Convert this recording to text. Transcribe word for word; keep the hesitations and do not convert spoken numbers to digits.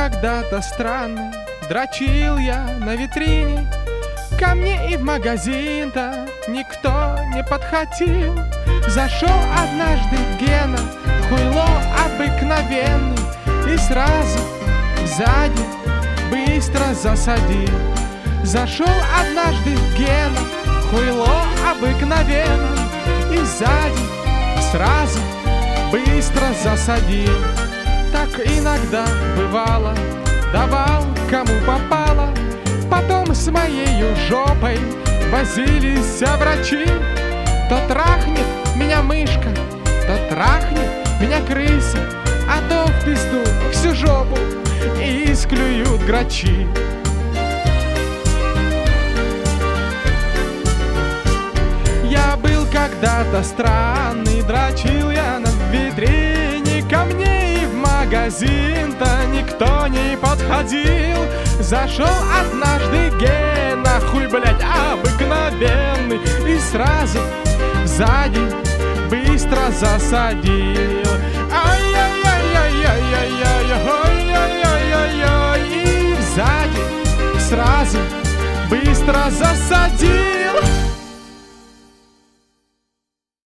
когда-то странный, дрочил я на витрине. Ко мне и в магазин-то никто не подходил. Зашел однажды Гена, хуйло обыкновенный, и сразу сзади быстро засадил. Зашел однажды Гена, хуйло обыкновенный, и сзади сразу быстро засадил. Так иногда бывало, давал кому попало. Потом с моею жопой возились врачи. То трахнет меня мышка, то трахнет меня крыса, а то в пизду всю жопу и склюют грачи. Я был когда-то странный, дрочил я на витрине. Ко мне и в магазин-то никто не подходил. Зашел однажды Гена, хуй, блядь, обыкновенный, и сразу сзади быстро засадил. Ай-яй-яй-яй-яй-яй-яй-яй-яй-яй, и сзади сразу быстро засадил.